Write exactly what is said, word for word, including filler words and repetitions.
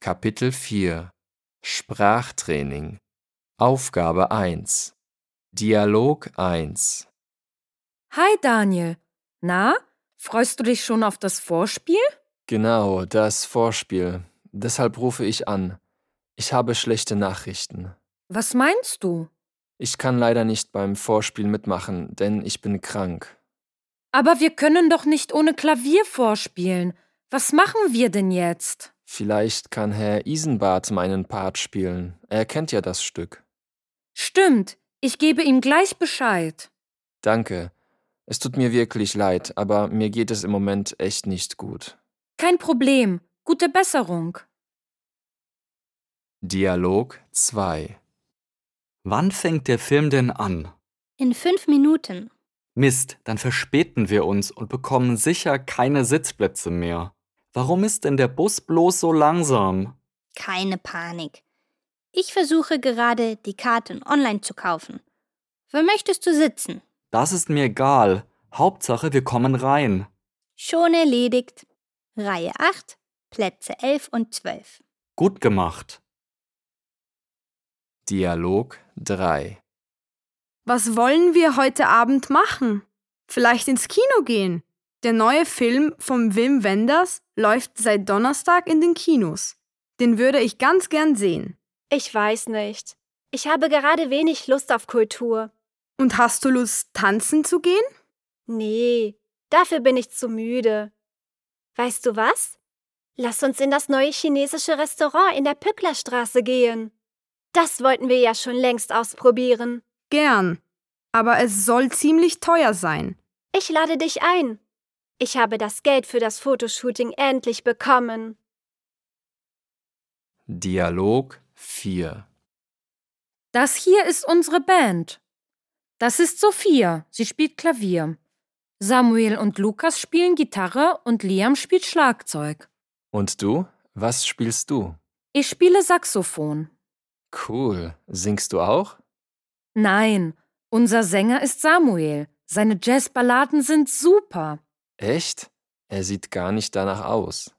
Kapitel vier Sprachtraining Aufgabe eins Dialog eins Hi Daniel. Na, freust du dich schon auf das Vorspiel? Genau, das Vorspiel. Deshalb rufe ich an. Ich habe schlechte Nachrichten. Was meinst du? Ich kann leider nicht beim Vorspiel mitmachen, denn ich bin krank. Aber wir können doch nicht ohne Klavier vorspielen. Was machen wir denn jetzt? Vielleicht kann Herr Isenbart meinen Part spielen. Er kennt ja das Stück. Stimmt, ich gebe ihm gleich Bescheid. Danke. Es tut mir wirklich leid, aber mir geht es im Moment echt nicht gut. Kein Problem. Gute Besserung. Dialog zwei Wann fängt der Film denn an? In fünf Minuten. Mist, dann verspäten wir uns und bekommen sicher keine Sitzplätze mehr. Warum ist denn der Bus bloß so langsam? Keine Panik. Ich versuche gerade, die Karten online zu kaufen. Wo möchtest du sitzen? Das ist mir egal. Hauptsache, wir kommen rein. Schon erledigt. Reihe acht, Plätze elf und zwölf. Gut gemacht. Dialog drei Was wollen wir heute Abend machen? Vielleicht ins Kino gehen. Der neue Film von Wim Wenders läuft seit Donnerstag in den Kinos. Den würde ich ganz gern sehen. Ich weiß nicht. Ich habe gerade wenig Lust auf Kultur. Und hast du Lust, tanzen zu gehen? Nee, dafür bin ich zu müde. Weißt du was? Lass uns in das neue chinesische Restaurant in der Pücklerstraße gehen. Das wollten wir ja schon längst ausprobieren. Gern. Aber es soll ziemlich teuer sein. Ich lade dich ein. Ich habe das Geld für das Fotoshooting endlich bekommen. Dialog vier Das hier ist unsere Band. Das ist Sophia, sie spielt Klavier. Samuel und Lukas spielen Gitarre und Liam spielt Schlagzeug. Und du? Was spielst du? Ich spiele Saxophon. Cool. Singst du auch? Nein, unser Sänger ist Samuel. Seine Jazzballaden sind super. Echt? Er sieht gar nicht danach aus.